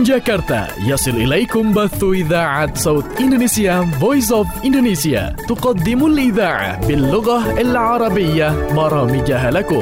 جاكرتا يصل إليكم بث إذاعة صوت إندونيسيا Voice of Indonesia تقدم الإذاعة باللغة العربية برامجها لكم.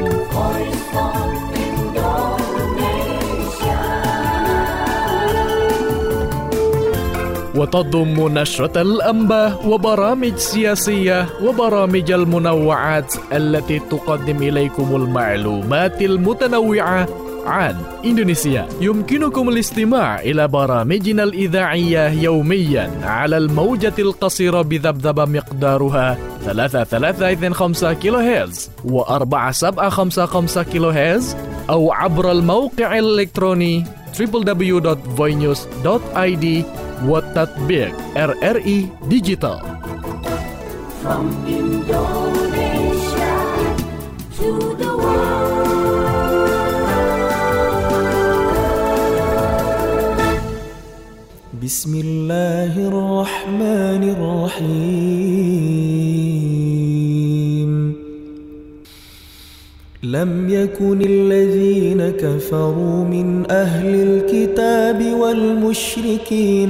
وتضم نشرة الأنباء وبرامج سياسية وبرامج المنوعات التي تقدم إليكم المعلومات المتنوعة عن إندونيسيا. يمكنكم الاستماع إلى برامجنا الإذاعية يوميا على الموجة القصيرة بذبذبة مقدارها 3325 كيلو هرتز و4755 كيلو هرتز، أو عبر الموقع الإلكتروني www.voinews.id والتطبيق RRI Digital. From Indonesia to the world. بسم الله الرحمن الرحيم. لم يكن الذين كفروا من أهل الكتاب والمشركين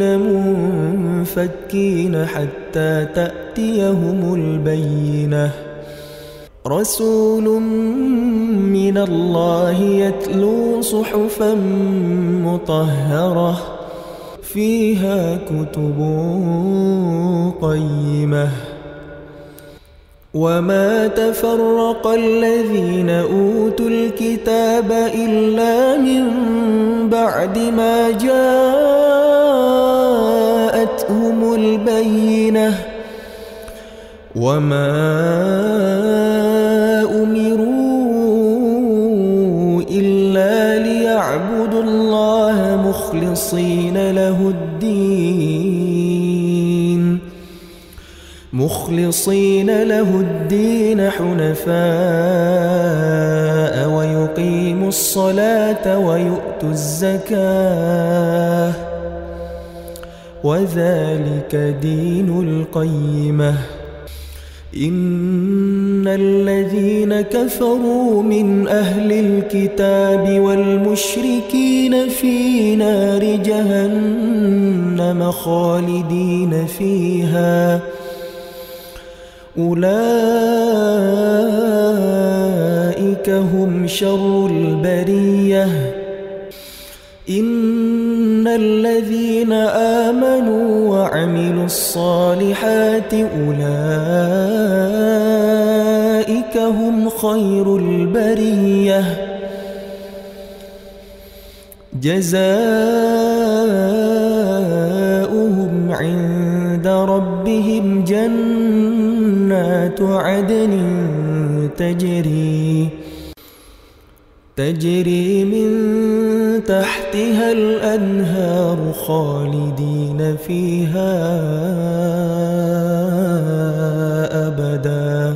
منفكين حتى تأتيهم البينة. رسول من الله يتلو صحفا مطهرة فيها كتب قيمة. وما تفرق الذين أوتوا الكتاب إلا من بعد ما جاءتهم البينة. وما أمروا إلا ليعبدوا الله مخلصين له الدين حنفاء ويقيموا الصلاة ويؤتوا الزكاة وذلك دين القيمة. إن الذين كفروا من أهل الكتاب والمشركين في نار جهنم خالدين فيها أولئك هم شر البرية. إن الذين آمنوا وعملوا الصالحات أولئك هم خير البرية. جزاؤهم عند ربهم جنات عدن تجري من تحتها الأنهار خالدين فيها أبدا.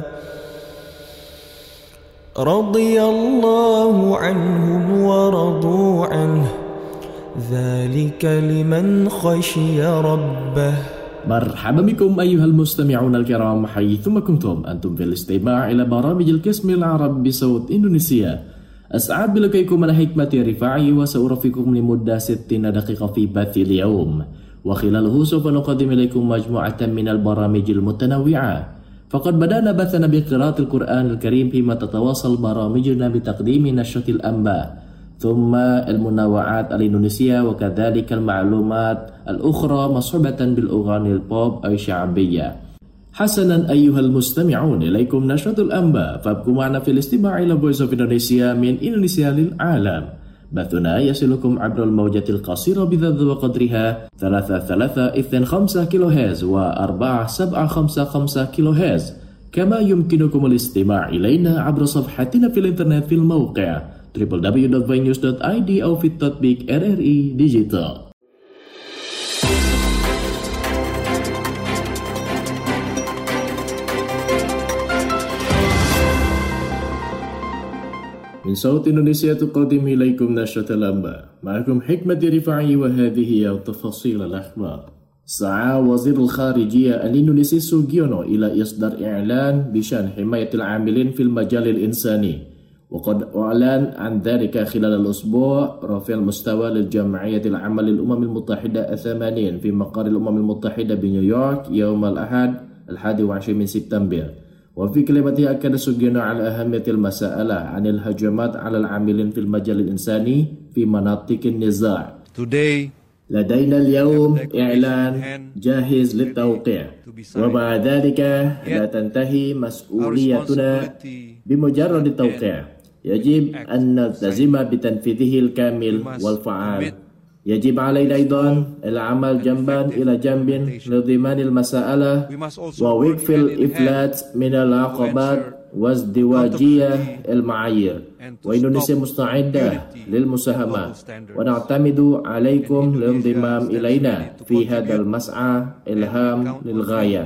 رضي الله عنهم ورضوا عنه ذلك لمن خشي ربه. مرحبا بكم أيها المستمعون الكرام حيثما كنتم. أنتم في الاستماع إلى برامج القسم العربي بصوت إندونيسيا. أسعد بلقائكم أنا حكمة رفاعي وسأرافقكم لمدة 60 دقيقة في بث اليوم، وخلاله سوف نقدم إليكم مجموعة من البرامج المتنوعة. فقد بدأنا بثنا بقراءة القرآن الكريم، فيما تتواصل برامجنا بتقديم نشرة الأنباء ثم المنوعات الإندونيسية وكذلك المعلومات الأخرى مصحوبة بالأغاني البوب أو الشعبية. حسنا أيها المستمعون، إليكم نشرة الأنباء، فابقوا معنا في الاستماع إلى Voice of Indonesia من إندونيسيا للعالم. بثنا يصلكم عبر الموجة القصيرة بذبذبة قدرها 3325 كيلو هرتز و4755 كيلو هرتز. كما يمكنكم الاستماع إلينا عبر صفحتنا في الإنترنت في الموقع www.voinews.id أو في التطبيق RRI Digital. من صوت إندونيسيا تقدم إليكم نشرة الأنباء، معكم حكمة رفاعي وهذه هي تفاصيل الأخبار. سعى وزير الخارجية الإندونيسي سوجيونو إلى إصدار إعلان بشأن حماية العاملين في المجال الإنساني وقد أعلن عن ذلك خلال الأسبوع رفيع المستوى للجمعية العامة للأمم المتحدة 80 في مقر الأمم المتحدة بنيويورك يوم الأحد 21 سبتمبر. وفي كلمته أكد سوغيونو على أهمية المسألة عن الهجمات على العاملين في المجال الإنساني في مناطق النزاع. لدينا اليوم إعلان جاهز للتوقيع، وبعد ذلك لا تنتهي مسؤوليتنا بمجرد التوقيع. يجب أن نلتزم بتنفيذه الكامل والفعال. يجب علينا أيضا العمل جنبا إلى جنب لضمان المسألة ووقف الإفلات من العقبات وازدواجية المعايير. وإندونيسيا مستعدة للمساهمة، ونعتمد عليكم للانضمام إلينا في هذا المسعى الهام للغاية.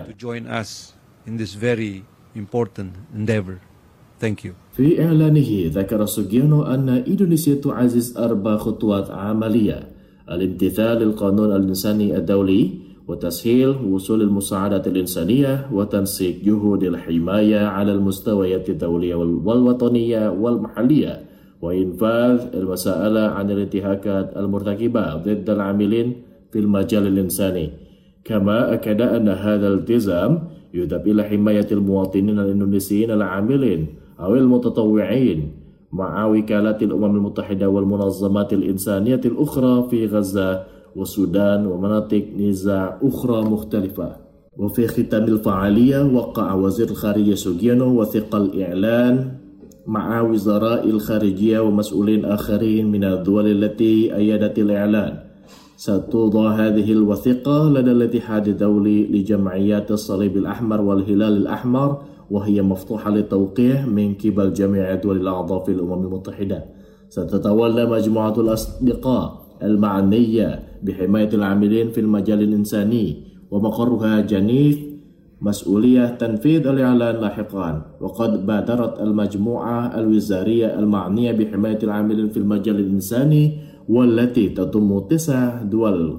في إعلانه ذكر سوغيونو أن إندونيسيا تعزز 4 خطوات عملية: الامتثال للقانون الإنساني الدولي، وتسهيل وصول المساعدات الإنسانية، وتنسيق جهود الحماية على المستويات الدولية والوطنية والمحلية، وإنفاذ المسألة عن الانتهاكات المرتكبة ضد العاملين في المجال الإنساني. كما أكد أن هذا الالتزام يهدف إلى حماية المواطنين الإندونيسيين العاملين أو المتطوعين مع وكالات الأمم المتحدة والمنظمات الإنسانية الأخرى في غزة والسودان ومناطق نزاع أخرى مختلفة. وفي ختام الفعالية وقع وزير الخارجية سوغيونو وثيقة الإعلان مع وزراء الخارجية ومسؤولين آخرين من الدول التي أيدت الإعلان. ستوضع هذه الوثيقة لدى الاتحاد الدولي لجمعيات الصليب الأحمر والهلال الأحمر، وهي مفتوحة للتوقيع من قبل جميع الدول الأعضاء في الأمم المتحدة. ستتولى مجموعة الأصدقاء المعنية بحماية العاملين في المجال الإنساني ومقرها جنيف مسؤولية تنفيذ الإعلان لاحقا. وقد بادرت المجموعة الوزارية المعنية بحماية العاملين في المجال الإنساني والتي تضم 9 دول،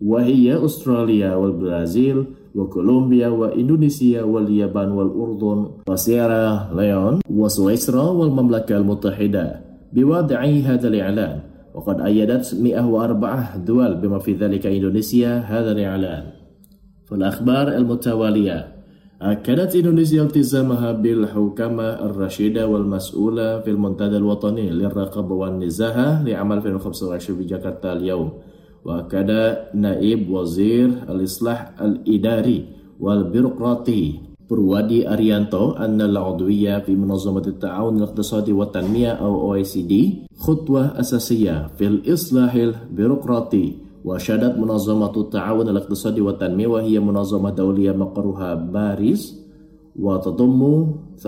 وهي أستراليا والبرازيل وكولومبيا وإندونيسيا واليابان والأردن وسيرا ليون وسويسرا والمملكة المتحدة بوضع هذا الإعلان. وقد أيدت 104 دول بما في ذلك إندونيسيا هذا الإعلان. في الأخبار المتوالية، أكدت إندونيسيا التزامها بالحوكمة الرشيدة والمسؤولة في المنتدى الوطني للرقابة والنزاهة لعام 2025 في جاكرتا اليوم. وأكد نائب وزير الإصلاح الإداري والبيروقراطي بروادي أريانتو أن العضوية في منظمة التعاون الاقتصادي والتنمية أو OECD خطوة أساسية في الإصلاح البيروقراطي. وشهدت منظمة التعاون الاقتصادي والتنمية، وهي منظمة دولية مقرها باريس وتضم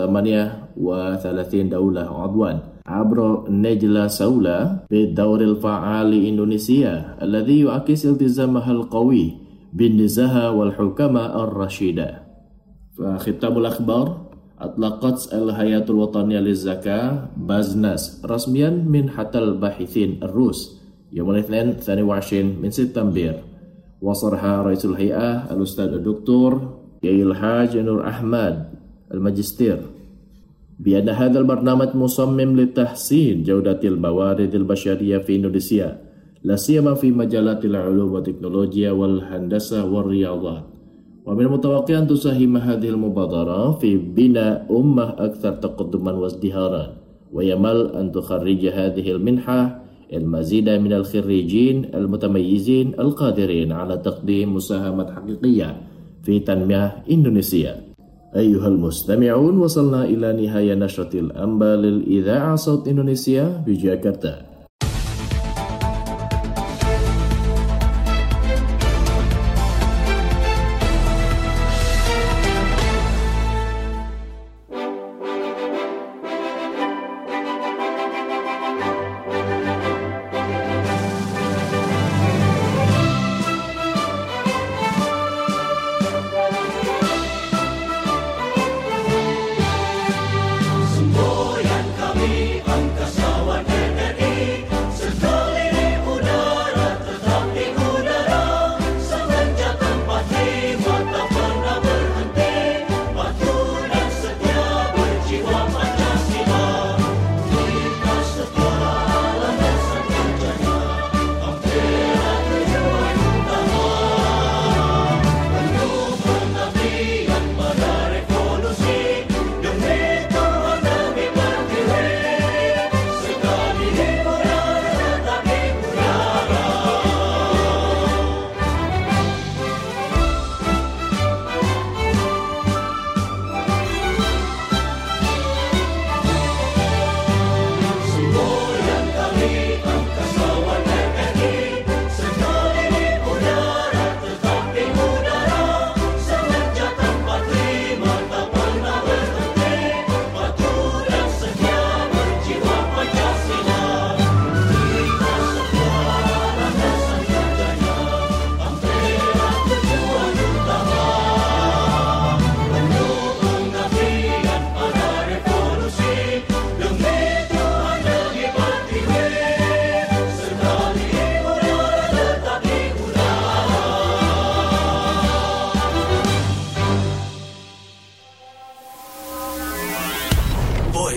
38 دولة عضوا، عبر نجلة سولا بالدور الفعال لإندونيسيا الذي يعكس التزامها القوي بالنزاهة والحوكمة الرشيدة. فختام الأخبار، أطلقت الهيئة الوطنية للزكاة بازناس رسميا منحة الباحثين الروس يوم الاثنين 22 سبتمبر. وصرح رئيس الهيئة الأستاذ الدكتور الحاج نور أحمد الماجستير بأن هذا البرنامج مصمم لتحسين جودة الموارد البشرية في إندونيسيا، لا سيما في مجالات العلوم والتكنولوجيا والهندسة والرياضات. ومن المتوقع أن تساهم هذه المبادرة في بناء أمة أكثر تقدما وازدهارا، ويمل أن تخرج هذه المنحة المزيد من الخريجين المتميزين القادرين على تقديم مساهمات حقيقية في تنمية إندونيسيا. أيها المستمعون، وصلنا إلى نهاية نشرة الأنباء للإذاعة صوت إندونيسيا بجاكرتا. Semboyan kami angkasawan RRI.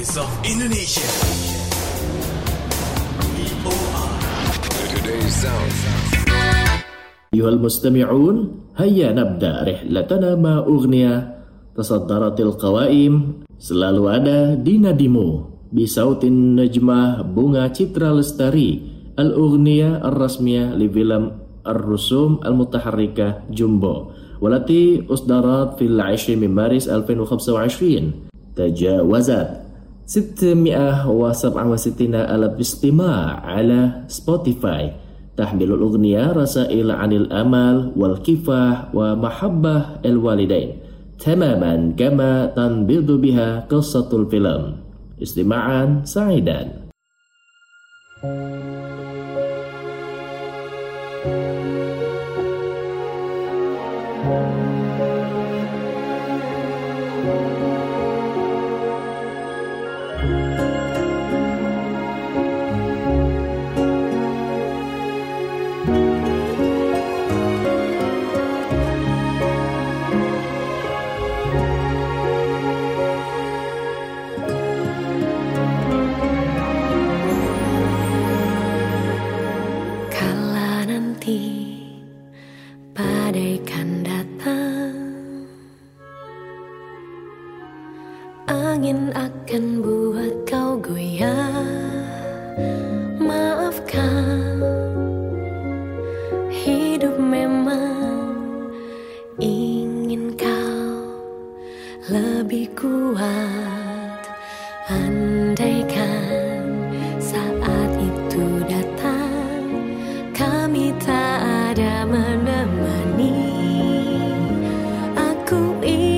Voice of Indonesia. VOA. Today's sound. أيها المستمعون، هيا نبدأ رحلتنا مع أغنية تصدرت القوائم selalu ada di nadimu bisautin najmah Bunga Citra Lestari al-Ughniyah ar-Rasmiyah li film Ar-Rusum al-Mutaharrikah Jumbo والتي أصدرت في 20 من مارس 2025 تجاوزت 667 ألف استماع على سبوتيفاي تحمل الأغنية رسائل عن الأمل والكفاح ومحبة الوالدين تماما كما تنبض بها قصة الفيلم. استماعا سعيدا. Angin akan buat kau goyah. Maafkan, hidup memang ingin kau lebih kuat. Andaikan saat itu datang, kami tak ada menemani. Aku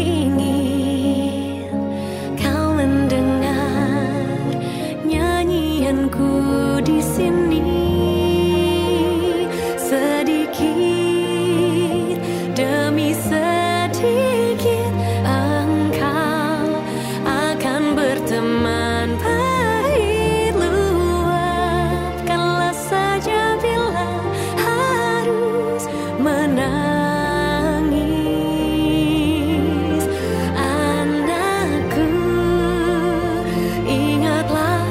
di sini sedikit demi sedikit engkau akan berteman pahit luapkanlah saja bila harus menangis. Anakku, ingatlah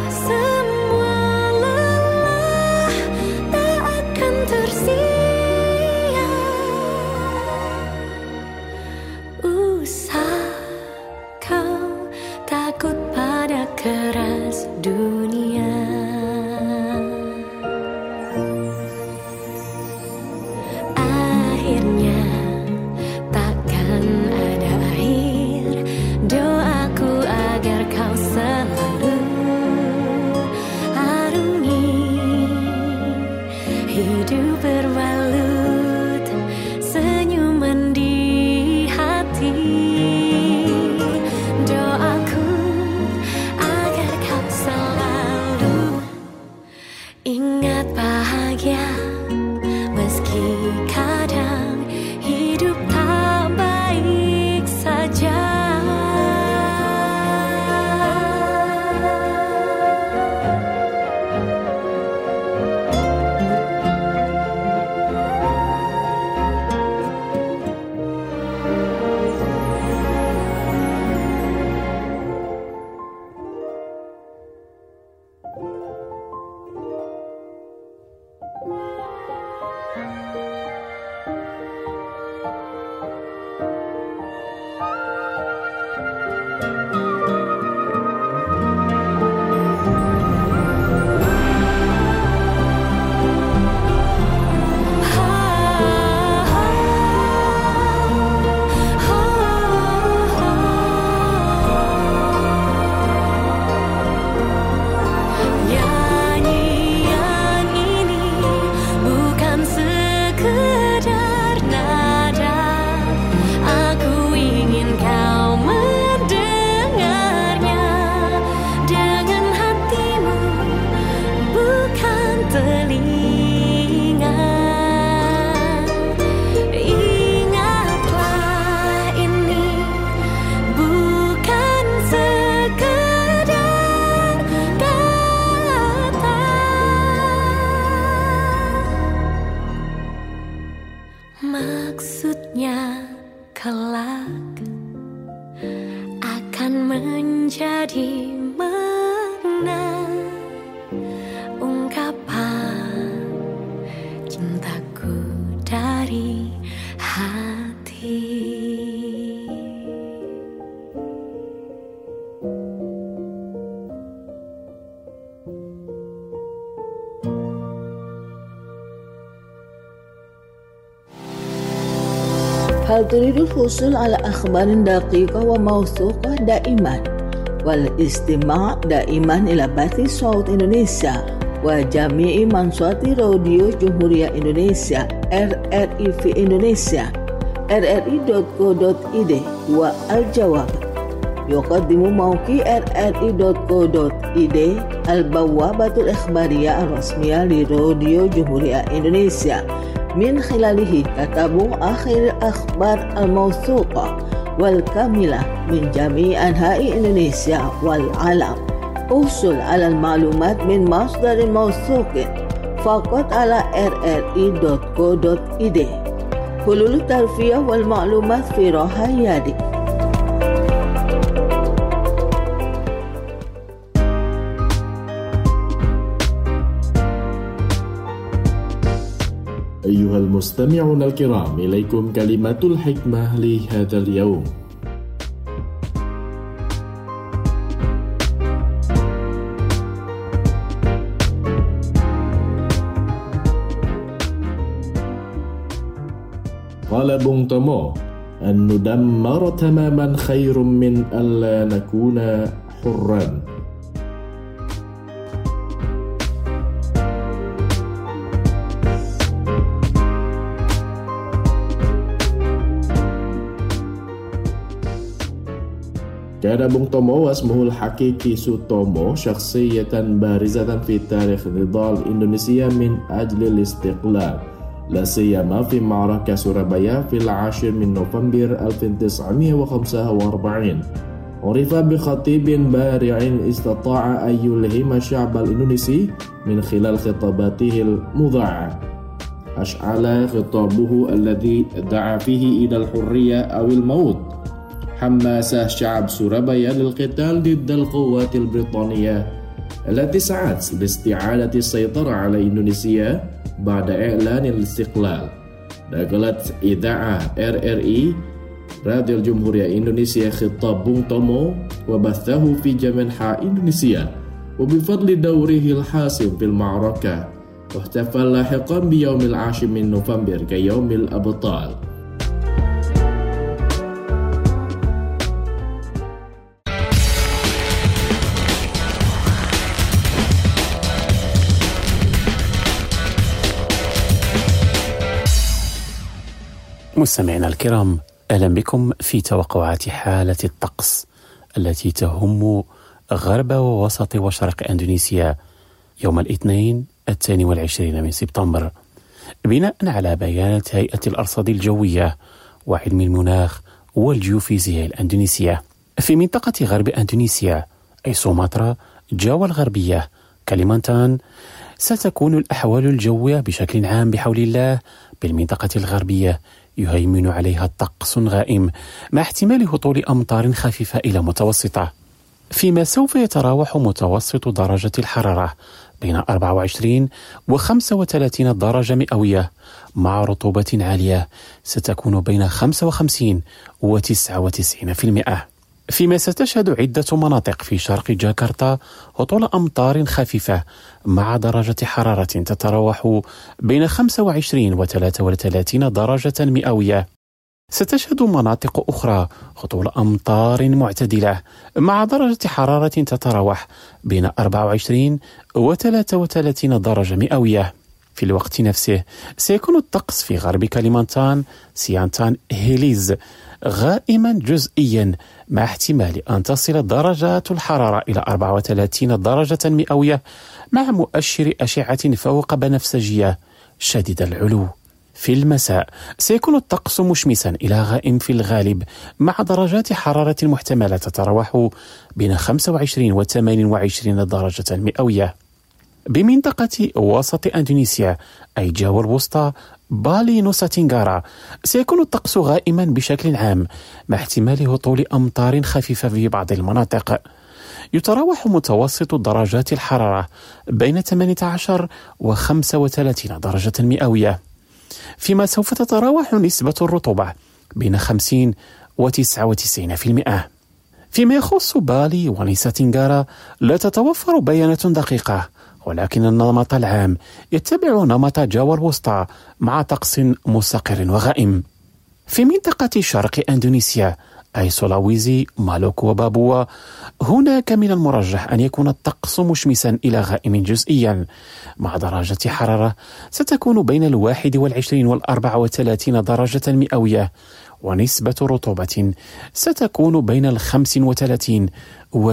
takut pada keras dunia. Akhirnya takkan ada akhir. Doaku agar kau selalu arungi hidup berbalut senyuman di hati. Ingat bahagia meski kadang hidup tak baik saja. Maksudnya kelak akan menjadi mana ungkapan cintaku dari hati. هل تريد الحصول على أخبار دقيقة وموثوقة دائما والاستماع دائما إلى بث صوت إندونيسيا وجميع منصات راديو جمهورية إندونيسيا RRI في إندونيسيا rri.co.id؟ والجواب يقدم موقع rri.co.id البوابة الإخبارية الرسمية لراديو جمهورية إندونيسيا. من خلاله تتابع آخر الأخبار الموثوقة والكاملة من جميع أنحاء إندونيسيا والعالم. احصل على المعلومات من مصدر موثوق فقط على rri.co.id. حلول الترفيه والمعلومات في راحة يدك. أيها المستمعون الكرام، إليكم كلمة الحكمة لهذا اليوم. قال بونغ تومو: أن ندمر تماما خير من ألا نكون حرا. كان بونغ تومو واسمه الحقيقي سوتومو شخصية بارزة في تاريخ نضال إندونيسيا من أجل الاستقلال، لا سيما في معركة سورابايا في 10 نوفمبر 1945. عرف بخطيب بارع استطاع أن يلهم الشعب الإندونيسي من خلال خطاباته المذاعة. أشعل خطابه الذي دعا فيه إلى الحرية أو الموت حمس شعب سورابايا للقتال ضد القوات البريطانية التي سعت لاستعادة السيطرة على إندونيسيا بعد إعلان الاستقلال. نقلت إذاعة RRI راديو الجمهورية إندونيسيا خطاب بونغ تومو وبثه في جميع أنحاء إندونيسيا، وبفضل دوره الحاسم في المعركة واحتفل لاحقا بيوم 10 نوفمبر كيوم الأبطال. مستمعينا الكرام، أهلا بكم في توقعات حالة الطقس التي تهم غرب ووسط وشرق إندونيسيا يوم الاثنين 22 سبتمبر، بناء على بيانات هيئة الأرصاد الجوية وعلم المناخ والجيوفيزياء الأندونيسية. في منطقة غرب إندونيسيا أي سومطرة، جاوا الغربية، كاليمانتان، ستكون الأحوال الجوية بشكل عام بحول الله بالمنطقة الغربية يهيمن عليها طقس غائم مع احتمال هطول أمطار خفيفة إلى متوسطة، فيما سوف يتراوح متوسط درجة الحرارة بين 24 و 35 درجة مئوية، مع رطوبة عالية ستكون بين 55 و 99%. فيما ستشهد عدة مناطق في شرق جاكرتا هطول أمطار خفيفة مع درجة حرارة تتراوح بين 25 و 33 درجة مئوية. ستشهد مناطق أخرى هطول أمطار معتدلة مع درجة حرارة تتراوح بين 24 و 33 درجة مئوية. في الوقت نفسه سيكون الطقس في غرب كاليمانتان، سيانتان، هيليز غائما جزئيا مع احتمال أن تصل درجات الحرارة إلى 34 درجة مئوية مع مؤشر أشعة فوق بنفسجية شديد العلو. في المساء سيكون الطقس مشمسا إلى غائم في الغالب مع درجات حرارة محتملة تتراوح بين 25 و 28 درجة مئوية. بمنطقة وسط أندونيسيا أي جاوا الوسطى، بالي، نوسا تنغارا، سيكون الطقس غائما بشكل عام مع احتمال هطول أمطار خفيفة في بعض المناطق. يتراوح متوسط درجات الحرارة بين 18 و 35 درجة مئوية، فيما سوف تتراوح نسبة الرطوبة بين 50 و 99%. فيما يخص بالي ونيسا تنغارا لا تتوفر بيانات دقيقة، ولكن النمط العام يتبع نمط جاوا الوسطى مع طقس مستقر وغائم. في منطقة شرق أندونيسيا أي سولاويزي، مالوكو وبابوا، هناك من المرجح أن يكون الطقس مشمسا إلى غائم جزئيا، مع درجة حرارة ستكون بين 21 و 34 درجة مئوية، ونسبة رطوبة ستكون بين 35 و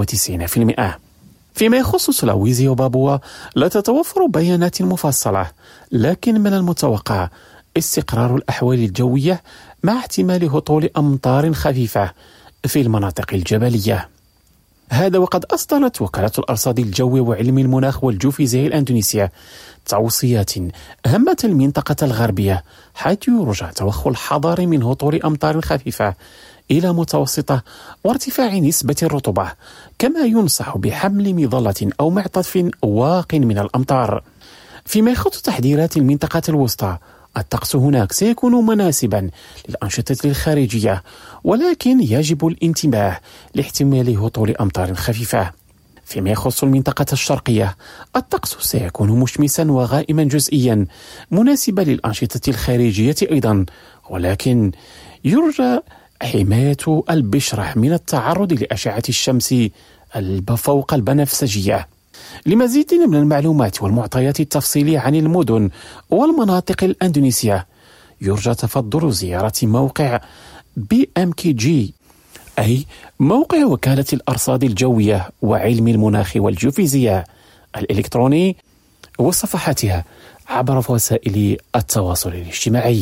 97%. فيما يخص سولاويزي وبابوا لا تتوفر بيانات مفصلة، لكن من المتوقع استقرار الأحوال الجوية مع احتمال هطول أمطار خفيفة في المناطق الجبلية. هذا وقد أصدرت وكالة الأرصاد الجوي وعلم المناخ والجيوفيزياء الأندونيسية توصيات هامة المنطقة الغربية، حيث يرجى توخى الحذر من هطول أمطار خفيفة إلى متوسطة وارتفاع نسبة الرطوبة، كما ينصح بحمل مظلة أو معطف واق من الأمطار. فيما يخص تحذيرات المنطقة الوسطى، الطقس هناك سيكون مناسبا للأنشطة الخارجية، ولكن يجب الانتباه لاحتمال هطول أمطار خفيفة. فيما يخص المنطقة الشرقية، الطقس سيكون مشمسا وغائما جزئيا، مناسبا للأنشطة الخارجية أيضا، ولكن يرجى حماية البشرة من التعرض لأشعة الشمس فوق البنفسجية. لمزيد من المعلومات والمعطيات التفصيلية عن المدن والمناطق الأندونيسية، يرجى تفضل زيارة موقع BMKG أي موقع وكالة الأرصاد الجوية وعلم المناخ والجيوفيزياء الإلكتروني وصفحاتها عبر وسائل التواصل الاجتماعي.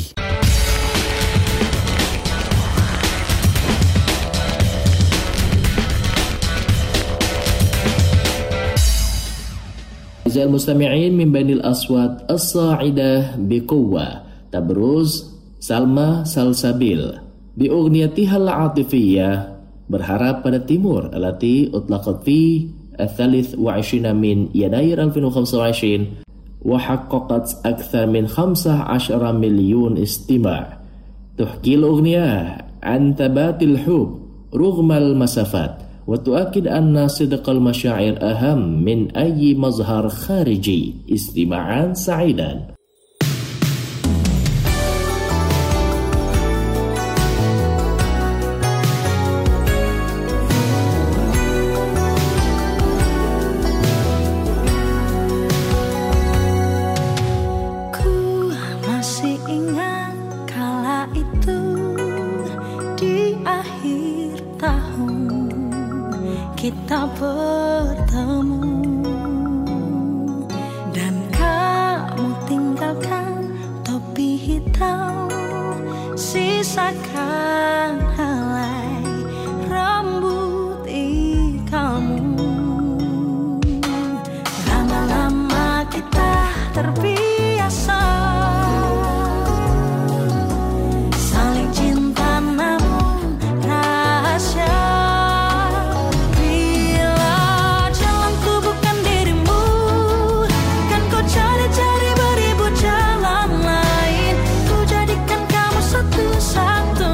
أعزائي المستمعين، من بين الأصوات الصاعدة بقوة تبرز سلمى سلسبيل بأغنيتها العاطفية berharap pada Timur التي أطلقت في 23 من يناير 2025 وحققت أكثر من 15 مليون استماع. تحكي الأغنية عن ثبات الحب رغم المسافات، وتؤكد أن صدق المشاعر أهم من أي مظهر خارجي. استماعا سعيدا. Kita bertemu dan kamu tinggalkan topi hitam, sisakan helai rambut kamu. Lama-lama kita terbiasa saling cinta namun rahasia. Satu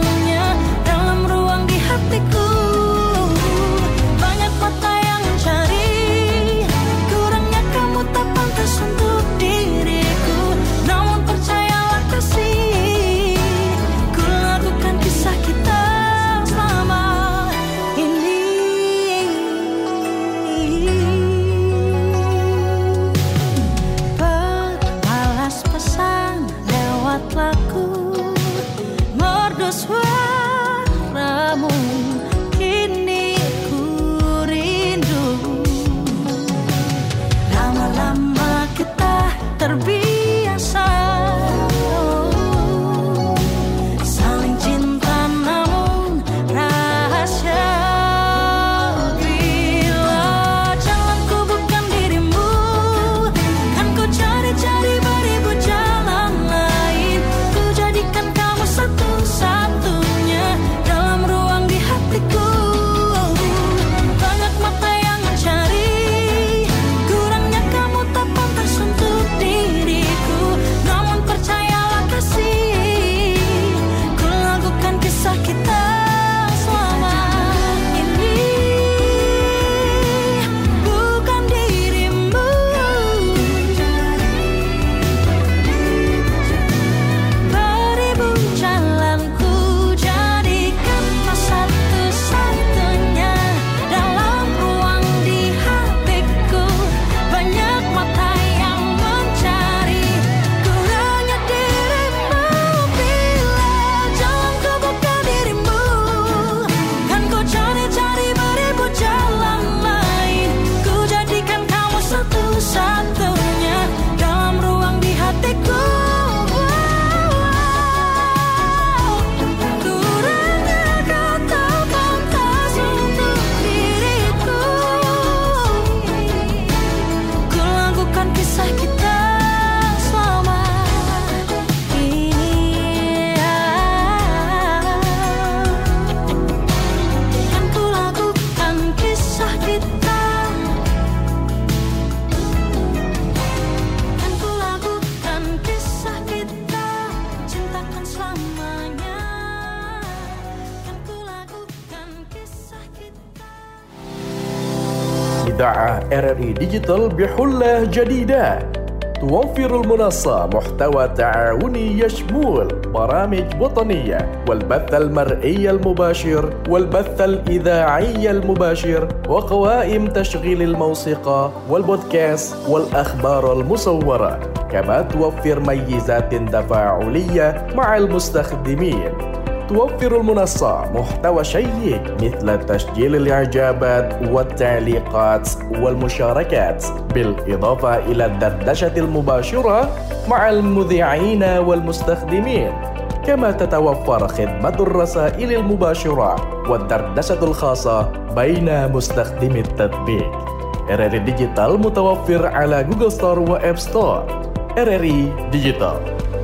إذاعة RRI ديجيتال بحلة جديدة توفر المنصة محتوى تعاوني يشمل برامج وطنية والبث المرئي المباشر والبث الإذاعي المباشر وقوائم تشغيل الموسيقى والبودكاست والأخبار المصورة، كما توفر ميزات تفاعلية مع المستخدمين. توفر المنصة محتوى شيق مثل تسجيل الإعجابات والتعليقات والمشاركات، بالإضافة إلى الدردشة المباشرة مع المذيعين والمستخدمين، كما تتوفر خدمة الرسائل المباشرة والدردشة الخاصة بين مستخدمي التطبيق. RRI Digital متوفر على جوجل ستور وآب ستور. RRI Digital.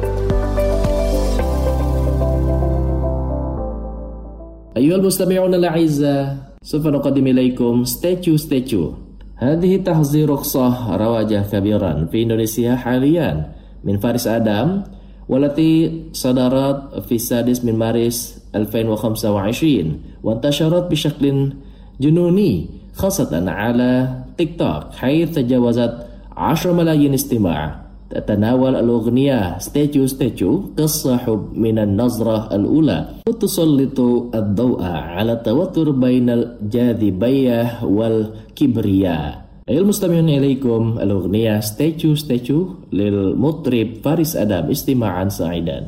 أيها المستمعون الأعزاء، سوف نقدم إليكم ستاتيو. هذه تحذير رخصة رواجه كبيرا في إندونيسيا حاليا من فارس آدم، والتي صدرت في 6 من مارس 2025 وانتشرت بشكل جنوني خاصة على تيك توك، حيث تجاوزت 10 ملايين استماع. تتناول الأغنية ستاتيو قصة حب من النظرة الأولى، وتسلط الضوء على التوتر بين الجاذبية والكبرياء. أيها المستمعون، إليكم الأغنية ستاتيو للمطرب فارس آدم، استماعا سعيدا.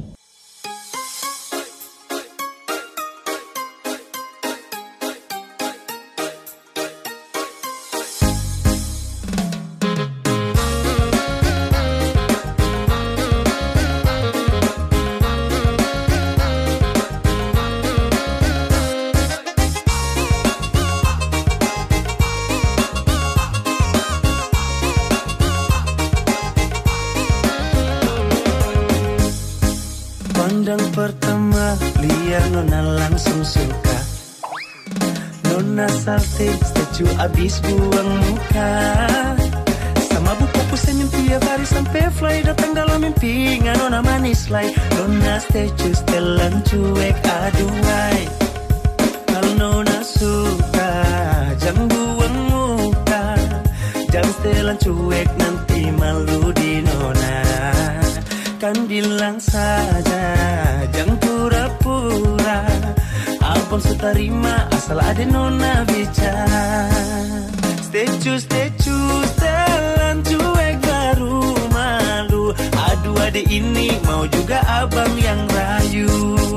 Pandang pertama lihat Nona langsung suka. Nona salting statue abis buang muka. Sama buku senyum tiap hari sampai fly datang dalam mimpi. Nona manis like Nona statue setelan cuek aduhai. Kalau Nona suka jangan buang muka. Jangan setelan cuek nanti malu di Nona. Kan bilang saja, jangan pura-pura. Abang suka terima asal ada Nona bicara. Statue, setelan cuek baru malu. Aduh adik ini mau juga abang yang rayu.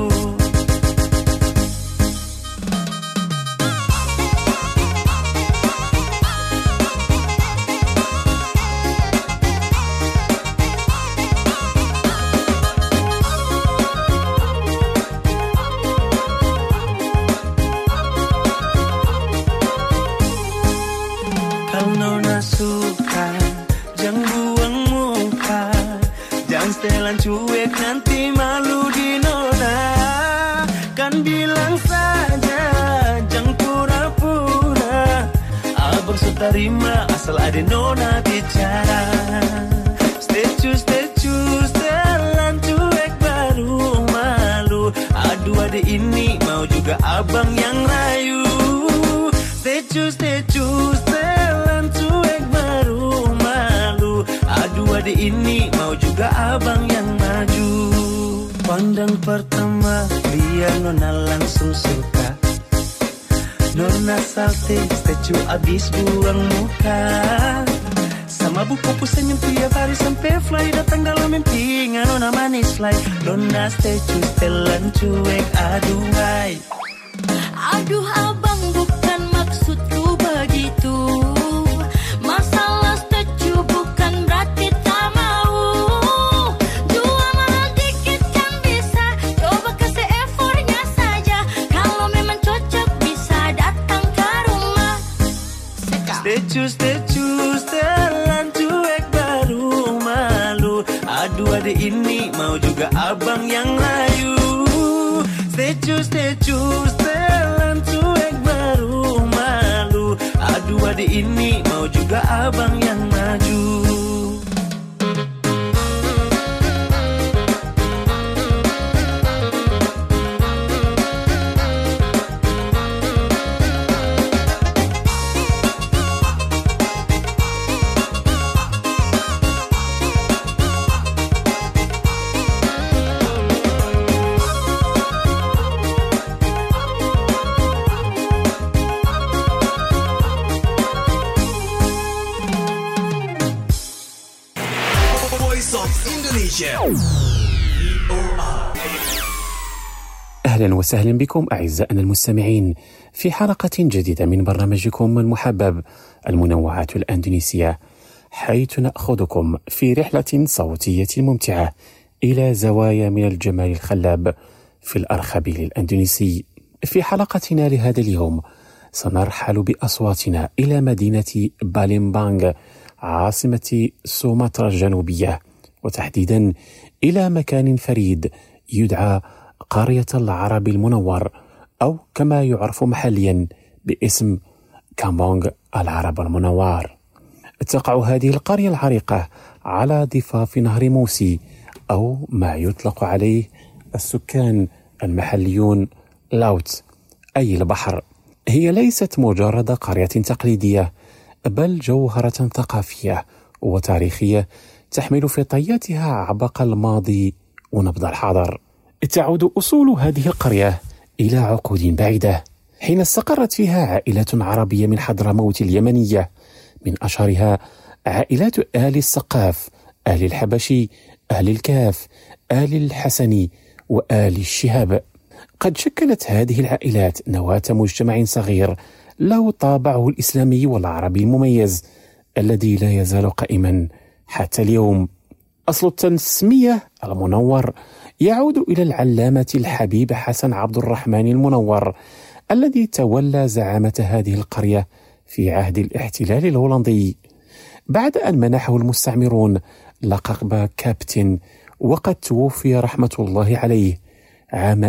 Nona suka, jangan buang muka. Jangan setelan cuek nanti malu di Nona. Kan bilang saja, jangan pura-pura. Abang suka terima asal ada Nona bicara. Statue, setelan cuek baru malu. Aduh adik ini mau juga abang yang rayu. Statue, setelan cuek baru malu. Aduh adik ini mau juga abang yang maju. Pandang pertama lihat Nona langsung suka. Nona salting statue abis buang muka. Sama buku senyum tiap hari sampai fly datang dalam mimpi. Nona manis like Nona statue setelan cuek aduhai. Aduh abang bukan maksudku begitu. Masalah statue bukan berarti tak mau. Jual mahal dikit kan bisa. Coba kasih effortnya saja. Kalau memang cocok bisa datang ke rumah. Statue, setelan cuek baru malu. Aduh adik ini mau juga abang yang rayu. Statue, setelan cuek baru malu. Aduh adik ini mau juga abang yang maju. Indonesia. أهلا وسهلا بكم أعزائنا المستمعين في حلقة جديدة من برنامجكم المحبب المنوعات الأندونيسية، حيث نأخذكم في رحلة صوتية ممتعة إلى زوايا من الجمال الخلاب في الأرخبيل الأندونيسي. في حلقتنا لهذا اليوم سنرحل بأصواتنا إلى مدينة باليمبانغ عاصمة سومطرة الجنوبية، وتحديدا إلى مكان فريد يدعى قرية العرب المنور، أو كما يعرف محليا باسم كامبونغ العرب المنور. تقع هذه القرية العريقة على ضفاف نهر موسي، أو ما يطلق عليه السكان المحليون لاوت، أي البحر. هي ليست مجرد قرية تقليدية، بل جوهرة ثقافية وتاريخية تحمل في طياتها عبق الماضي ونبض الحاضر. تعود أصول هذه القرية إلى عقود بعيدة، حين استقرت فيها عائلة عربية من حضرموت اليمنية، من أشهرها عائلات آل السقاف، آل الحبشي، آل الكاف، آل الحسني، وآل الشهاب. قد شكلت هذه العائلات نواة مجتمع صغير له طابعه الإسلامي والعربي المميز الذي لا يزال قائما حتى اليوم. أصل التسمية المنور يعود إلى العلامة الحبيب حسن عبد الرحمن المنور، الذي تولى زعامة هذه القرية في عهد الاحتلال الهولندي، بعد أن منحه المستعمرون لقب كابتن، وقد توفي رحمة الله عليه عام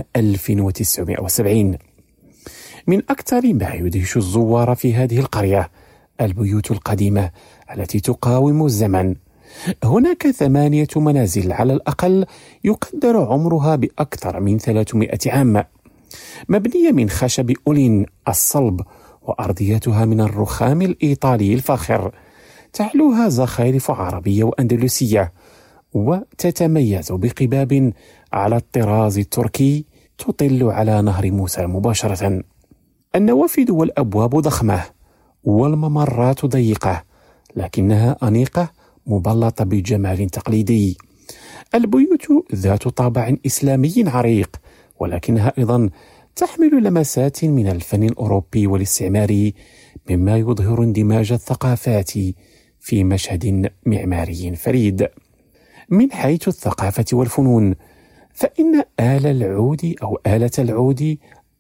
1970. من أكثر ما يدهش الزوار في هذه القرية البيوت القديمة التي تقاوم الزمن. هناك 8 منازل على الأقل يقدر عمرها بأكثر من 300 عام، مبنية من خشب أولين الصلب، وأرضيتها من الرخام الإيطالي الفاخر، تعلوها زخارف عربية وأندلسية، وتتميز بقباب على الطراز التركي تطل على نهر موسى مباشرة. النوافذ والأبواب ضخمة، والممرات ضيقة لكنها أنيقة مبلطة بجمال تقليدي. البيوت ذات طابع إسلامي عريق، ولكنها أيضا تحمل لمسات من الفن الأوروبي والاستعماري، مما يظهر اندماج الثقافات في مشهد معماري فريد. من حيث الثقافة والفنون، فإن آل العود أو آلة العود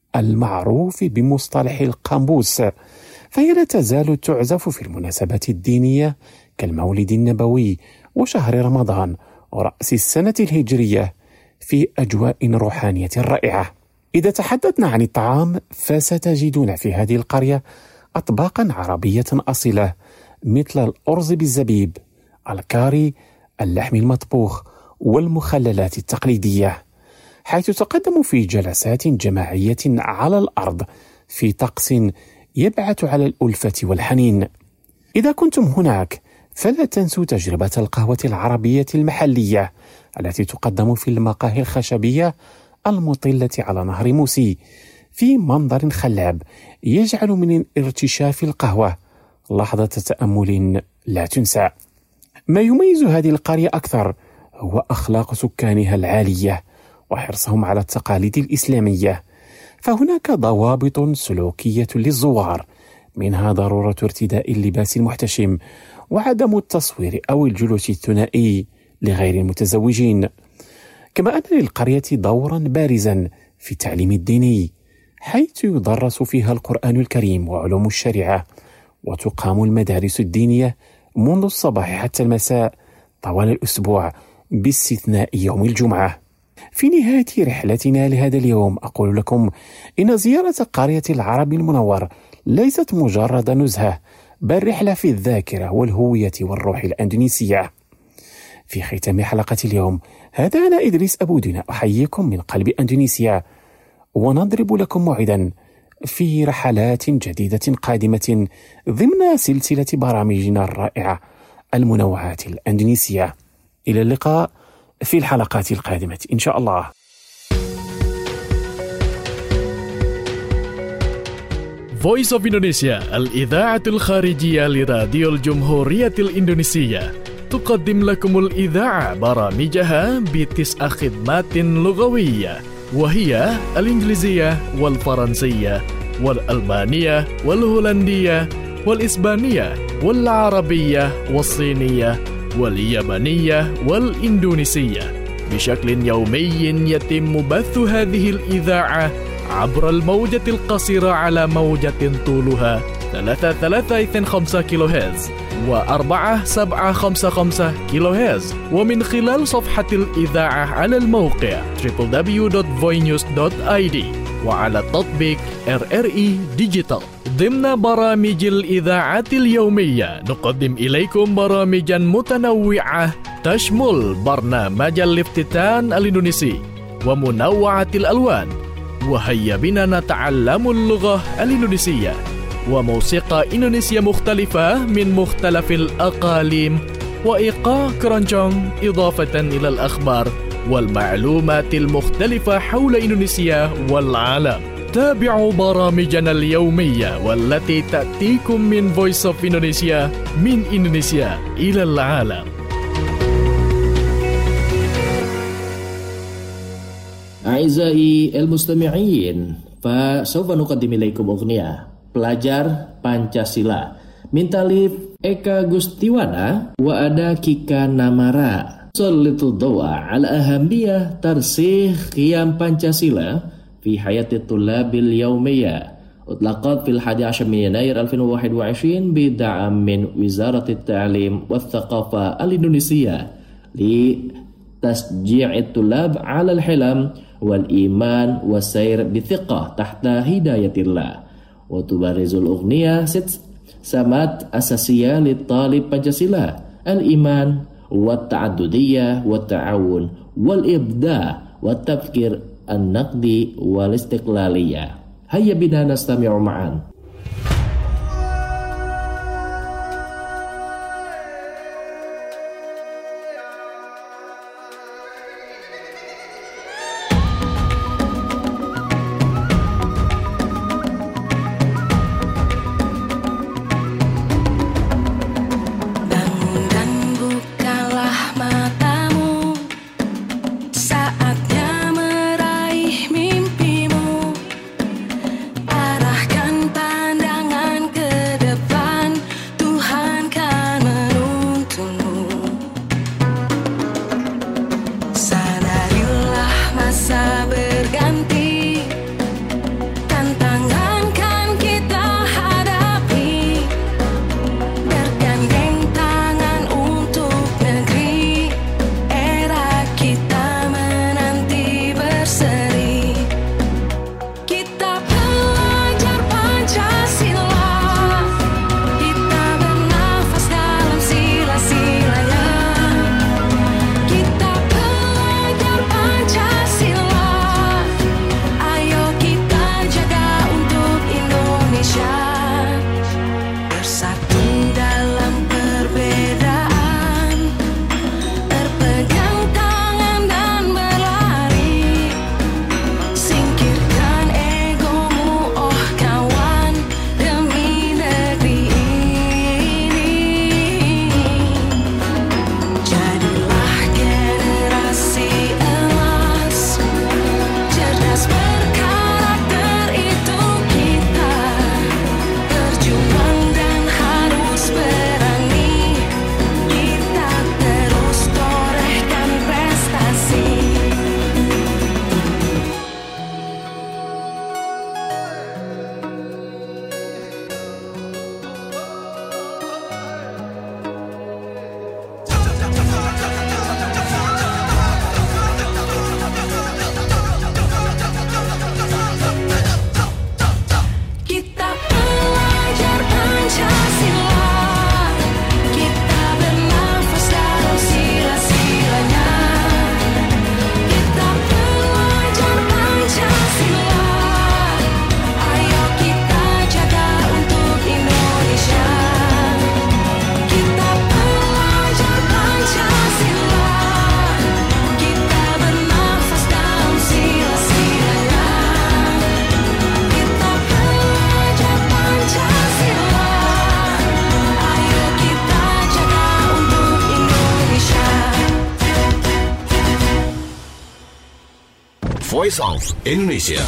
المعروف بمصطلح القامبوس، فهي لا تزال تعزف في المناسبات الدينية كالمولد النبوي وشهر رمضان ورأس السنة الهجرية في أجواء روحانية رائعة. إذا تحدثنا عن الطعام، فستجدون في هذه القرية أطباقا عربية أصيلة مثل الأرز بالزبيب، الكاري، اللحم المطبوخ، والمخللات التقليدية، حيث تقدم في جلسات جماعية على الأرض في طقس يبعث على الألفة والحنين. إذا كنتم هناك فلا تنسوا تجربة القهوة العربية المحلية التي تقدم في المقاهي الخشبية المطلة على نهر موسي في منظر خلاب يجعل من ارتشاف القهوة لحظة تأمل لا تنسى. ما يميز هذه القرية أكثر هو أخلاق سكانها العالية وحرصهم على التقاليد الإسلامية، فهناك ضوابط سلوكية للزوار، منها ضرورة ارتداء اللباس المحتشم وعدم التصوير أو الجلوس الثنائي لغير المتزوجين. كما أن للقرية دورا بارزا في التعليم الديني، حيث يدرس فيها القرآن الكريم وعلوم الشريعة، وتقام المدارس الدينية منذ الصباح حتى المساء طوال الأسبوع باستثناء يوم الجمعة. في نهاية رحلتنا لهذا اليوم أقول لكم إن زيارة قرية العرب المنور ليست مجرد نزهة، بل رحلة في الذاكرة والهوية والروح الأندونيسية. في ختام حلقة اليوم، هذا أنا إدريس أبو دينا أحييكم من قلب أندونيسيا، ونضرب لكم موعدا في رحلات جديدة قادمة ضمن سلسلة برامجنا الرائعة المنوعات الأندونيسية. إلى اللقاء في الحلقات القادمة إن شاء الله. Voice of Indonesia, الإذاعة الخارجية لراديو الجمهورية الإندونيسية. تقدم لكم الإذاعة برامجها ب9 خدمات لغوية، وهي الإنجليزية والفرنسية والألمانية والهولندية والإسبانية والعربية والصينية واليابانية والإندونيسية. بشكل يومي يتم بث هذه الإذاعة عبر الموجة القصيرة على موجة طولها 3.325 كيلو هرتز و4.755 كيلو هرتز، ومن خلال صفحة الإذاعة على الموقع www.voinews.id وعلى تطبيق RRI ديجيتال. ضمن برامج الإذاعة اليومية نقدم إليكم برامجا متنوعة تشمل برنامج الافتتان الإندونيسي ومنوعة الألوان، وهيا بنا نتعلم اللغة الإندونيسية، وموسيقى إندونيسيا مختلفة من مختلف الأقاليم، وإيقاع كرونجونج، إضافة إلى الأخبار والمعلومات المختلفة حول إندونيسيا والعالم. تابعوا برامجنا اليومية والتي تأتيكم من Voice of Indonesia، من إندونيسيا إلى العالم. أعزائي المستمعين، فسوف نقدم إليكم أغنية Pelajar Pancasila min talif Eka Gustiwana wa ada Kika Namara. Salitul doa ala ahamiyah tarsih qiyam Pancasila fi hayati tulabil yaumiyah. Utlaqat fil 11 min Yanair 2021 bid'am min Wizarat Ta'lim wa Thaqafah al-Indonesia li tasji'it tulab ala al-hilam wal iman wa sayr bi thiqah tahta hidayatillah. Wa tubarizul ughniya samat asasiyah li talib Pancasila al-iman wa ta'addudiyah wa ta'awun wal ibda wa tafkir an-naqdi wal istiqlaliyah. Hayya bina nastami'u ma'an. Saatnya meraih mimpimu, arahkan Voice of Indonesia.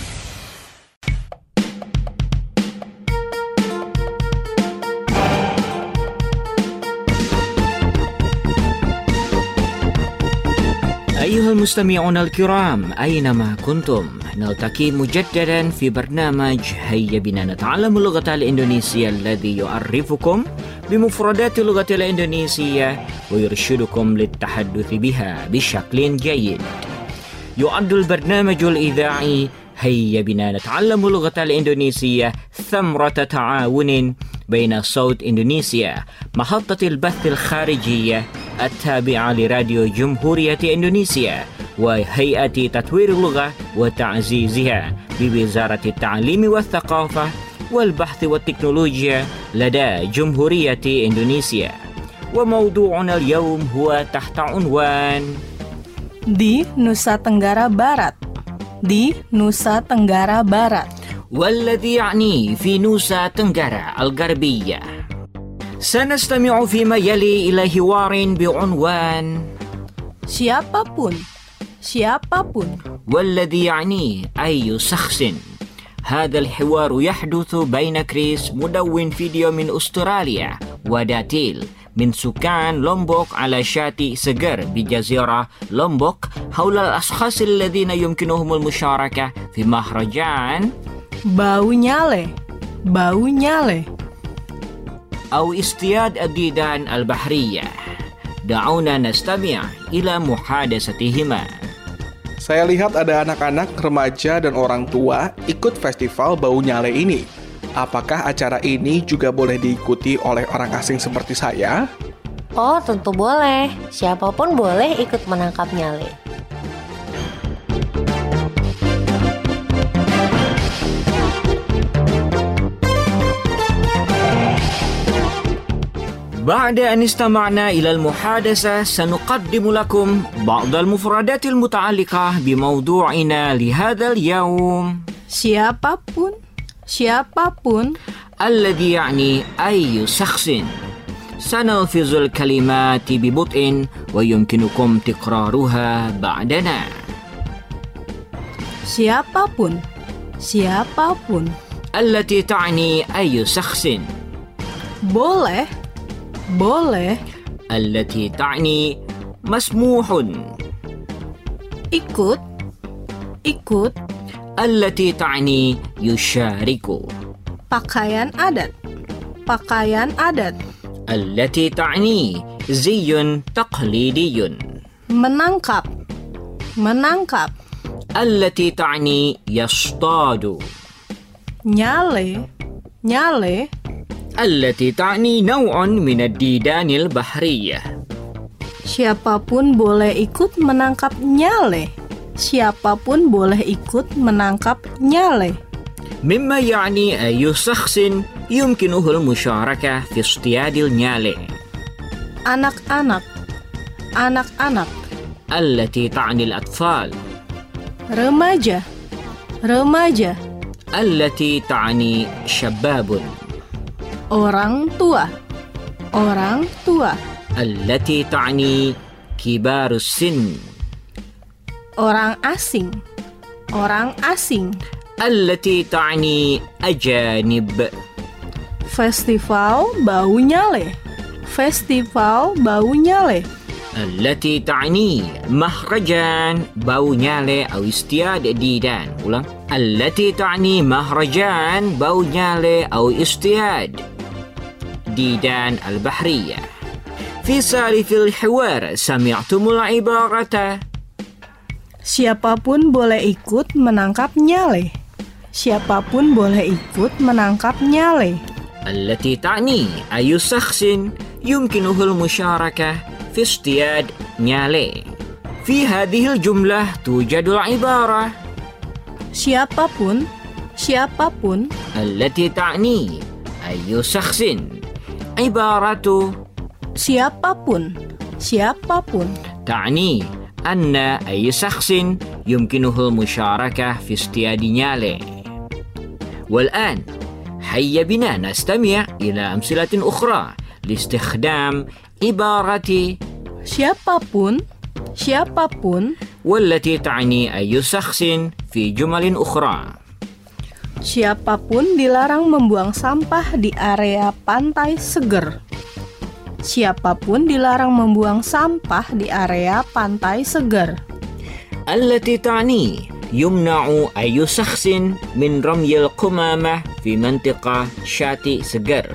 أيها المستمعون الكرام أينما كنتم نلتقي مجددا في برنامج هيا بنا نتعلم اللغة الإندونيسية الذي يعرفكم بمفردات اللغة الإندونيسية ويرشدكم للتحدث بها بشكل جيد. يعد البرنامج الإذاعي هيا بنا نتعلم اللغة الإندونيسية ثمرة تعاون بين صوت إندونيسيا محطة البث الخارجية التابعة لراديو جمهورية إندونيسيا وهيئة تطوير اللغة وتعزيزها بوزارة التعليم والثقافة والبحث والتكنولوجيا لدى جمهورية إندونيسيا. وموضوعنا اليوم هو تحت عنوان di Nusa Tenggara Barat. Di Nusa Tenggara Barat. والذي يعني في نوسا تنغرا الغربية. سنستمع فيما يلي إلى حوار بعنوان Siapapun. Siapapun. والذي يعني أي شخص. هذا الحوار يحدث بين كريس مدون فيديو من أستراليا وداتيل من سكان لومبوك على شاطئ سجر بجزيرة لومبوك حول الأشخاص الذين يمكنهم المشاركة في مهرجان Bau Nyale. Bau Nyale. أو اصطياد الديدان البحرية. دعونا نستمع إلى محادثتهما. Saya lihat ada anak-anak, remaja, dan orang tua ikut festival Bau Nyale ini. Apakah acara ini juga boleh diikuti oleh orang asing seperti saya? Oh, tentu boleh. Siapapun boleh ikut menangkap nyale. بعد أن استمعنا إلى المحادثة سنقدم لكم بعض المفردات المتعلقة بموضوعنا لهذا اليوم. Siapapun. Siapapun. الذي يعني أي شخص. سنلفظ الكلمات ببطء ويمكنكم تكرارها بعدنا. Siapapun. Siapapun. التي تعني أي شخص. Boleh. Boleh. التي تعني مسموح. Ikut. Ikut. التي تعني يشارك. Pakaian adat. Pakaian adat. التي تعني زي تقليدي. Menangkap. Menangkap. التي تعني يصطاد. Nyale. Nyale. التي تعني نوع من الديدان البحرية. Siapapun boleh ikut menangkap nyale. Siapapun boleh ikut menangkap nyale. مما يعني أي شخص يمكنه المشاركة في اصطياد النيالي. Anak-anak. Anak-anak. التي تعني الأطفال. Remaja. Remaja. التي تعني شباب. Orang tua. Orang tua. التي تعني كبار السن. Orang asing. Orang asing. التي تعني أجانب. Festival Bau Nyale. Festival Bau Nyale. التي تعني مهرجان باو نيالي أو اصطياد ديدان. التي تعني مهرجان باو نيالي أو اصطياد ديدان البحرية. في سالف الحوار سمعتم العبارة Siapapun boleh ikut menangkap nyale. Siapapun boleh ikut menangkap nyale. التي تعني أي شخص يمكنه المشاركة في اصطياد نيالي. في هذه الجملة توجد العبارة Siapapun. Siapapun. التي تعني أي شخص. عبارة Siapapun. Siapapun. تعني أن أي شخص يمكنه المشاركة في اصطياد نيالي. والآن هيا بنا نستمع إلى أمثلة أخرى لاستخدام عبارة Siapapun. siapapun. والتي تعني أي شخص في جمل أخرى. Siapapun dilarang membuang sampah di area pantai seger. Siapapun dilarang membuang sampah di area pantai seger. التي تعني يمنع أي شخص من رمي القمامة في منطقة شاطئ سجر.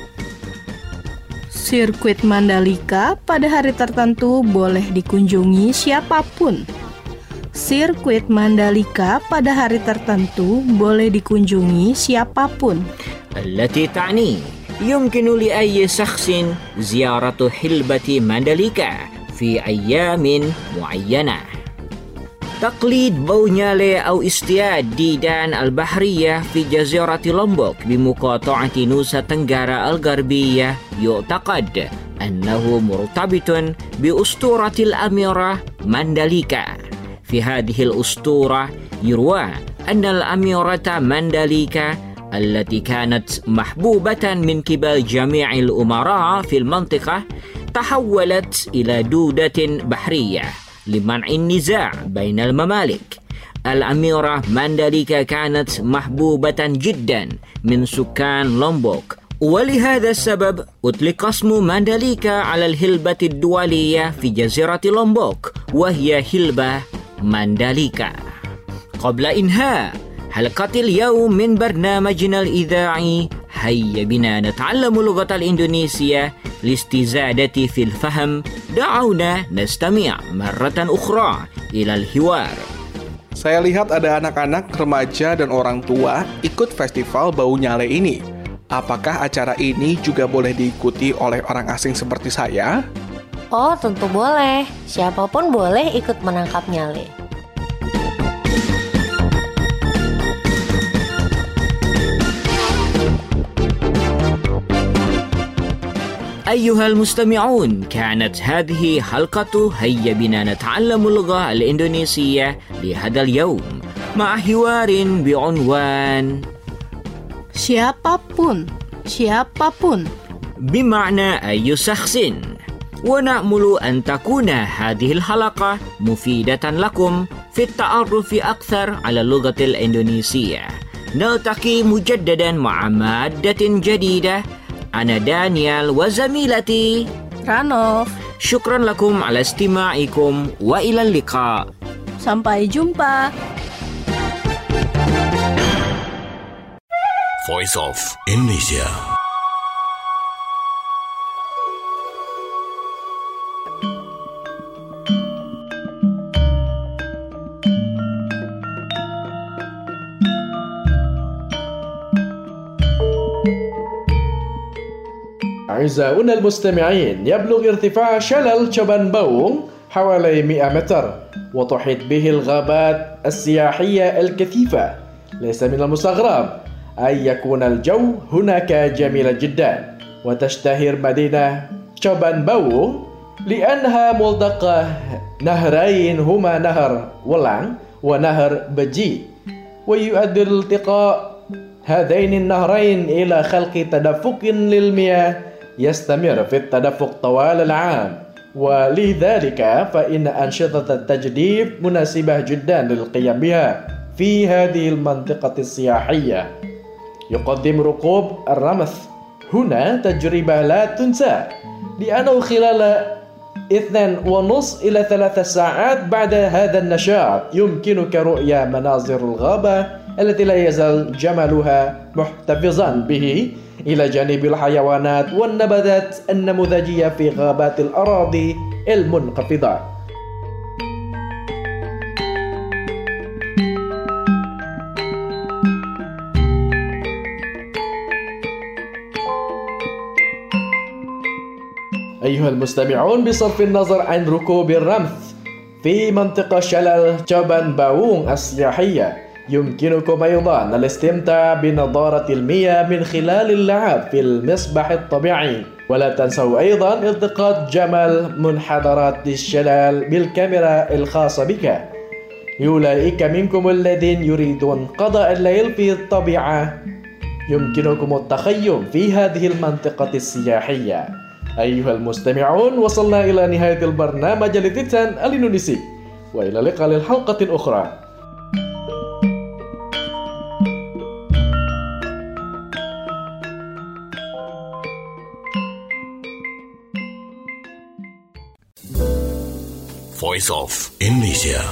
Sirkuit Mandalika pada hari tertentu boleh dikunjungi siapapun. Sirkuit Mandalika pada hari tertentu boleh dikunjungi siapapun. التي تعني يمكن لأي شخص زيارة حلبة مانداليكا في أيام معينة. تقليد بونيالي أو اصطياد ديدان البحرية في جزيرة لومبوك بمقاطعة نوسا تنغارا الغربية يعتقد أنه مرتبط بأسطورة الأميرة مانداليكا. في هذه الأسطورة يروى أن الأميرة مانداليكا التي كانت محبوبة من قبل جميع الأمراء في المنطقة تحولت إلى دودة بحرية لمنع النزاع بين الممالك. الأميرة مانداليكا كانت محبوبة جدا من سكان لومبوك، ولهذا السبب أطلق اسم مانداليكا على الهلبة الدولية في جزيرة لومبوك وهي هلبة مانداليكا. قبل إنهاء حلقة اليوم من برنامجنا الإذاعي هيا بنا نتعلم اللغة الإندونيسية لاستزادة في الفهم، دعونا نستمع مرة أخرى إلى الحوار. Saya lihat ada anak-anak, remaja, dan orang tua ikut festival bau nyale ini. Apakah acara ini juga boleh diikuti oleh orang asing seperti saya? Oh, tentu boleh. Siapapun boleh ikut menangkap nyale. أيها المستمعون، كانت هذه حلقة هيا بنا نتعلم اللغة الإندونيسية لهذا اليوم مع حوار بعنوان Siapapun. Siapapun. بمعنى أي شخص. ونأمل أن تكون هذه الحلقة مفيدة لكم في التعرف أكثر على اللغة الإندونيسية. نلتقي مجددا مع مادة جديدة. أنا دانيال وزميلتي Ranof. شكرا لكم على استماعكم وإلى اللقاء. Sampai jumpa. Voice of Indonesia. أعزائنا المستمعين، يبلغ ارتفاع شلل شبان باونغ حوالي 100 متر، وتحيط به الغابات السياحية الكثيفة. ليس من المستغرب أن يكون الجو هناك جميل جدا، وتشتهر مدينة شبان باونغ لأنها ملتقى نهرين هما نهر ولانغ ونهر بجي، ويؤدي التقاء هذين النهرين إلى خلق تدفق للمياه يستمر في التدفق طوال العام، ولذلك فإن أنشطة التجديف مناسبة جدا للقيام بها في هذه المنطقة السياحية. يقدم ركوب الرمث هنا تجربة لا تنسى، لأنه خلال 2.5 إلى 3 ساعات بعد هذا النشاط يمكنك رؤية مناظر الغابة التي لا يزال جمالها محتفظا به، إلى جانب الحيوانات والنباتات النموذجية في غابات الأراضي المنخفضة. أيها المستمعون، بصرف النظر عن ركوب الرمث في منطقة شلل شبان باونغ السياحية، يمكنكم أيضا الاستمتاع بنضارة المياه من خلال اللعب في المسبح الطبيعي. ولا تنسوا أيضا التقاط جمال منحدرات الشلال بالكاميرا الخاصة بك. لأولئك منكم الذين يريدون قضاء الليل في الطبيعة، يمكنكم التخيم في هذه المنطقة السياحية. أيها المستمعون، وصلنا إلى نهاية البرنامج الإذاعي الإندونيسي، وإلى اللقاء للحلقة الأخرى. Voice of Indonesia.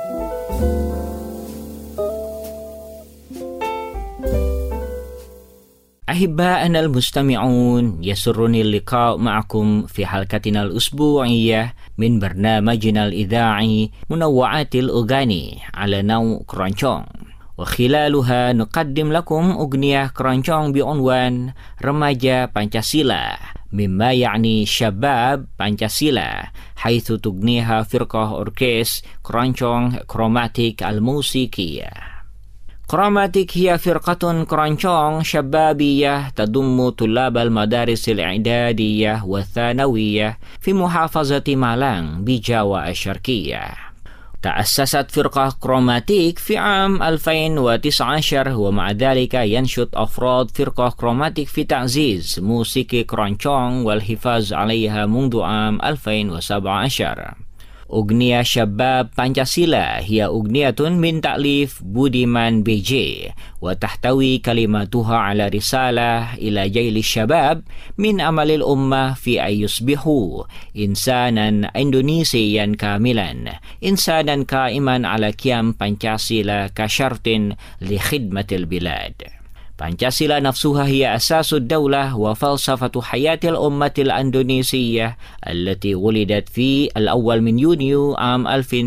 أحبائنا المستمعون، يسرني اللقاء معكم في حلقتنا الأسبوعية من برنامجنا الإذاعي منوعات الأغاني على نوع كرانشونغ، وخلالها نقدم لكم أغنية كرانشونغ بعنوان رماجة بانشاسيلا، مما يعني شباب بانشاسيلا، حيث تغنيها فرقة أوركيس كرانشونغ كروماتيك الموسيقية. كروماتيك هي فرقة كرانشونغ شبابية تضم طلاب المدارس الإعدادية والثانوية في محافظة مالانغ بجاوا الشرقية. تأسست فرقة كروماتيك في عام 2019، ومع ذلك ينشط أفراد فرقة كروماتيك في تعزيز موسيقى كرانشونغ والحفاظ عليها منذ عام 2017. أغنية شباب بانشاسيلا هي أغنية من تأليف بوديمان بيجي، وتحتوي كلماتها على رسالة إلى جيل الشباب من أمل الأمة في أن يصبحوا إنسانا إندونيسيا كاملا، إنسانا قائما على قيم بانشاسيلا كشرط لخدمة البلاد. بانشاسيلا نفسها هي أساس الدولة وفلسفة حياة الأمة الأندونيسية التي ولدت في الأول من يونيو عام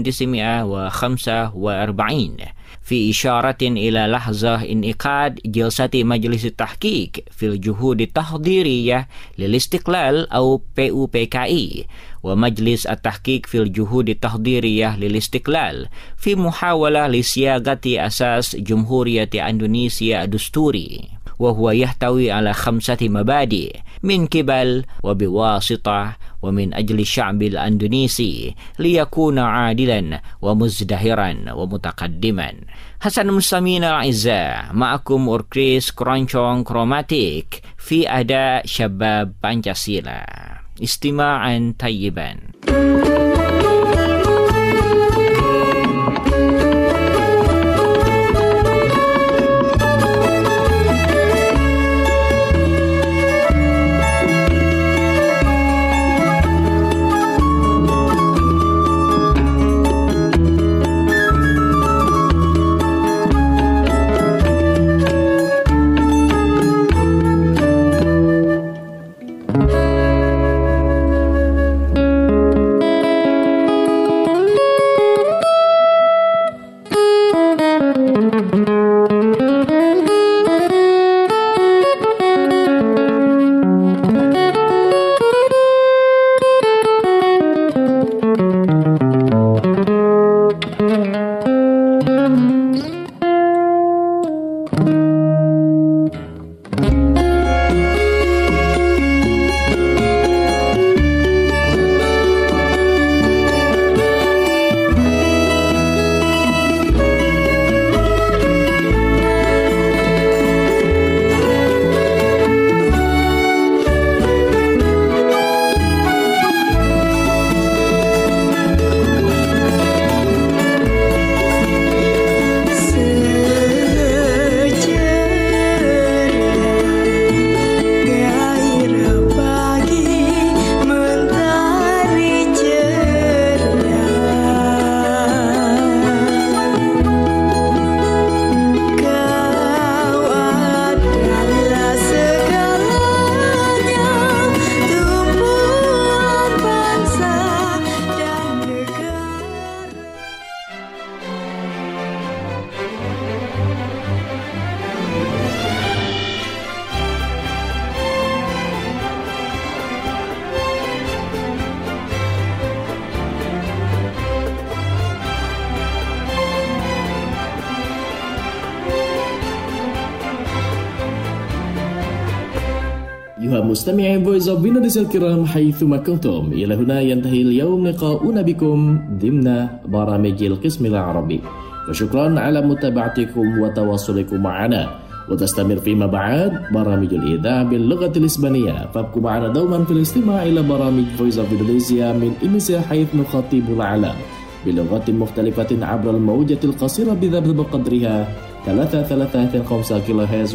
1945 في إشارة إلى لحظة انعقاد جلسة مجلس التحقيق في الجهود التحضيرية للاستقلال أو PUPKI، ومجلس التحقيق في الجهود التحضيرية للاستقلال في محاولة لصياغة أساس جمهورية إندونيسيا الدستوري، وهو يحتوي على 5 مبادئ من قبل وبواسطة ومن أجل الشعب الأندونيسي ليكون عادلا ومزدهرا ومتقدما. حسن المستمعين الأعزاء، معكم أوركيس كرانشونغ كروماتيك في أداء شباب بانشاسيلا. استماعا طيبا. أيها المستمعين فويس أوف إندونيسيا الكرام حيثما كنتم، إلى هنا ينتهي اليوم لقاؤنا بكم ضمن برامج القسم العربي، وشكرا على متابعتكم وتواصلكم معنا، وتستمر فيما بعد برامج الإذاعة باللغة الإسبانية. فابقوا معنا دوما في الاستماع إلى برامج Voice of Indonesia من إندونيسيا حيث نخاطب العالم بلغات مختلفة عبر الموجة القصيرة بذبذب قدرها 335 كيلوهرتز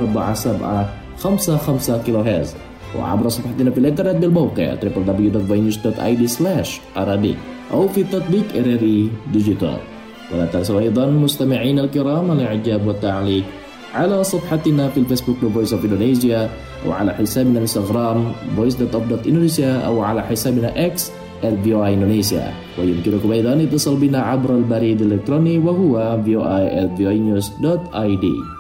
و4755 كيلوهرتز، وعبر صفحتنا في الإنترنت بالموقع www.voinews.id/Arabic أو في تطبيق RRI ديجيتال. ولا تنسوا أيضا مستمعين الكرام الإعجاب والتعليق على صفحتنا في الفيسبوك Voice of Indonesia، أو على حسابنا الانستغرام voice.of.indonesia، أو على حسابنا X @VOA Indonesia. ويمكنكم أيضا اتصال بنا عبر البريد الإلكتروني وهو voi@voanews.id.